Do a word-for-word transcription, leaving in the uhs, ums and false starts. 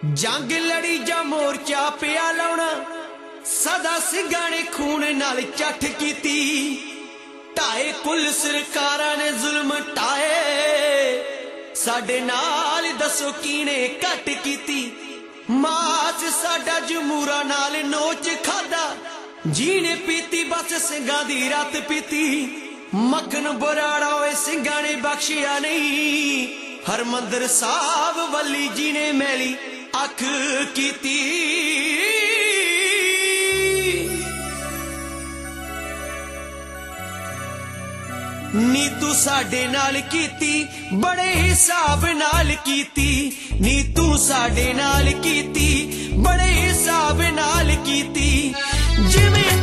जंग लड़ी जा मोर्चा पिया लाउणा सदा सिंघां ने खून नाल चट कीती। ढाए कुल सरकारां ने जुल्म ढाए साडे नाल दसो कीने घट कीती। मास साडा जमूरा नाल नोच खादा जीने पीती बस सिंघां दी रात पीती। मखन बराड़ा होए सिंघां ने बख्शिया नहीं हरमंदर साहब वली जी ने मैली अख कीती। नी तू साडे नाल कीती बड़े हिसाब नाल कीती। नी तू साडे नाल कीती बड़े हिसाब नाल कीती। जिवें